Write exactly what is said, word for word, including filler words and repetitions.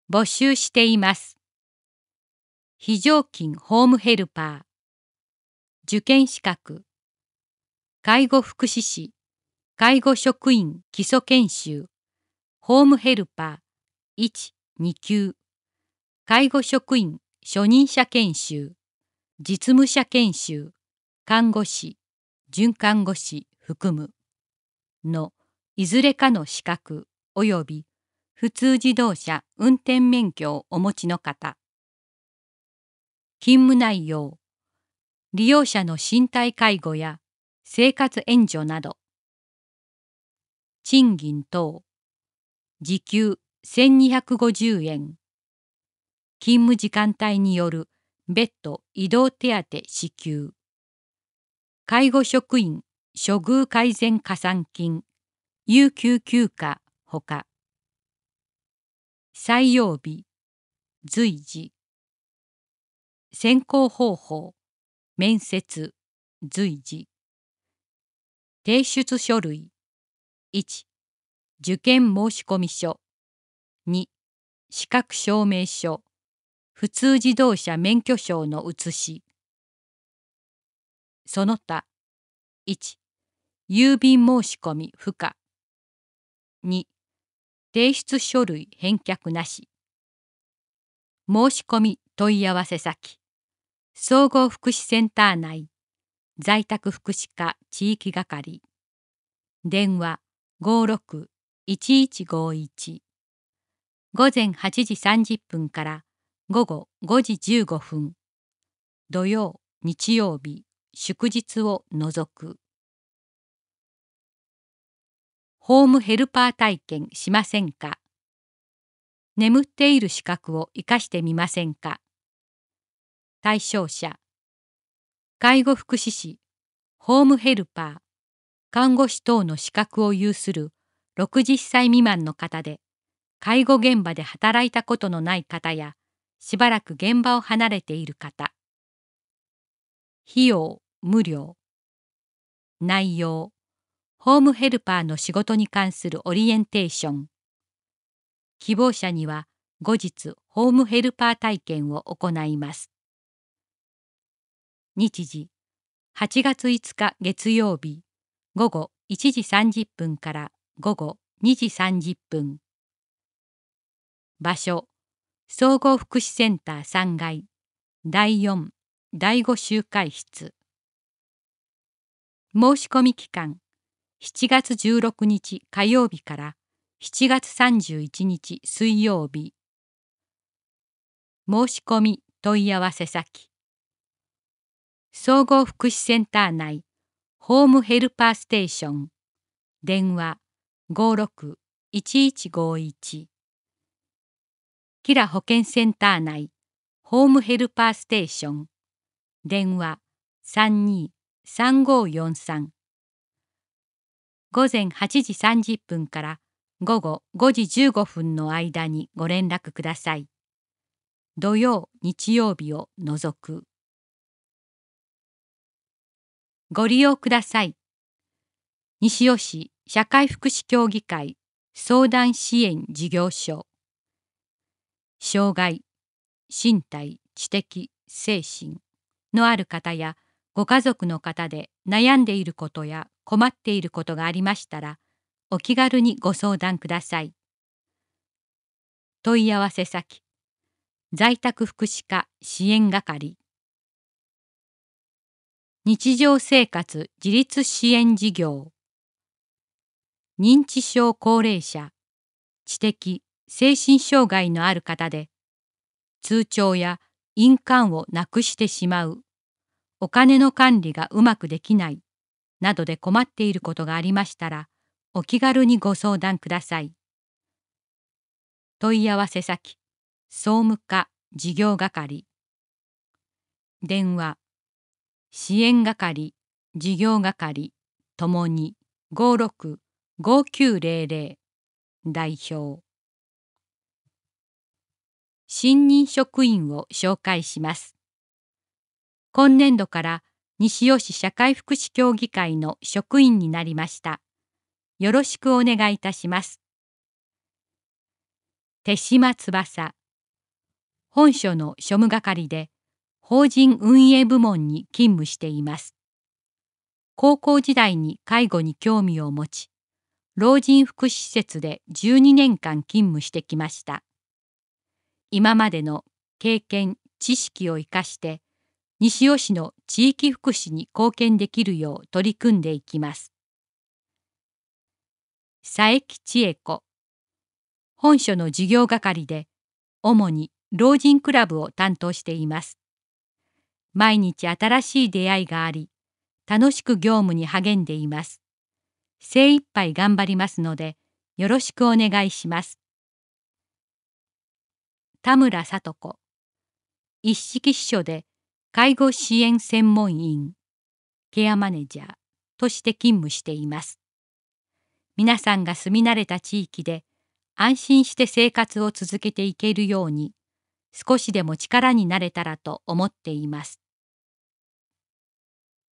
募集しています。非常勤ホームヘルパー、受験資格、介護福祉士、介護職員基礎研修、ホームヘルパーいち、に級、介護職員初任者研修、実務者研修、看護師、准看護師含むのいずれかの資格及び普通自動車運転免許をお持ちの方。勤務内容、利用者の身体介護や生活援助など。賃金等、時給せんにひゃくごじゅうえん。勤務時間帯による別途移動手当支給。介護職員処遇改善加算金、有給休暇ほか。採用日、随時。選考方法、面接、随時。提出書類、いち、受験申込書、に、資格証明書、普通自動車免許証の写し。その他、いち、郵便申込不可。に、提出書類返却なし。申し込み問い合わせ先、総合福祉センター内、在宅福祉課地域係。電話ごーろく いちいちごいち。午前はちじさんじゅっぷんから午後ごじじゅうごふん。土曜、日曜日、祝日を除く。ホームヘルパー体験しませんか？眠っている資格を生かしてみませんか？対象者、介護福祉士、ホームヘルパー、看護師等の資格を有するろくじゅっさい未満の方で、介護現場で働いたことのない方や、しばらく現場を離れている方。費用無料。内容、ホームヘルパーの仕事に関するオリエンテーション。希望者には後日ホームヘルパー体験を行います。日時、はちがついつか月曜日、午後いちじさんじゅっぷんから午後にじさんじゅっぷん。場所、総合福祉センターさんがい、だいよん、だいご集会室。申し込み期間、しちがつじゅうろくにち火曜日からしちがつさんじゅういちにち水曜日。申し込み問い合わせ先、総合福祉センター内ホームヘルパーステーション。電話ごーろく いちいちごいち。キラ保健センター内ホームヘルパーステーション。電話さんにーさんごよんさん。午前はちじさんじゅっぷんから午後ごじじゅうごふんの間にご連絡ください。土曜、日曜日を除く。ご利用ください。西尾市社会福祉協議会相談支援事業所。障害、身体、知的、精神のある方やご家族の方で悩んでいることや困っていることがありましたら、お気軽にご相談ください。問い合わせ先、在宅福祉課支援係。日常生活自立支援事業。認知症高齢者、知的、精神障害のある方で、通帳や印鑑をなくしてしまう、お金の管理がうまくできない、などで困っていることがありましたら、お気軽にご相談ください。問い合わせ先、総務課事業係。電話、支援係、事業係、ともにごーろく ごーきゅうぜろぜろ。代表。新任職員を紹介します。今年度から西尾市社会福祉協議会の職員になりました。よろしくお願いいたします。 手島翼。本所の庶務係で法人運営部門に勤務しています。高校時代に介護に興味を持ち、老人福祉施設でじゅうにねんかん勤務してきました。今までの経験、知識を生かして、西尾市の地域福祉に貢献できるよう取り組んでいきます。佐伯千恵子。本所の事業係で、主に老人クラブを担当しています。毎日新しい出会いがあり、楽しく業務に励んでいます。精一杯頑張りますので、よろしくお願いします。田村聡子。一式秘書で介護支援専門員、ケアマネージャーとして勤務しています。皆さんが住み慣れた地域で安心して生活を続けていけるように、少しでも力になれたらと思っています。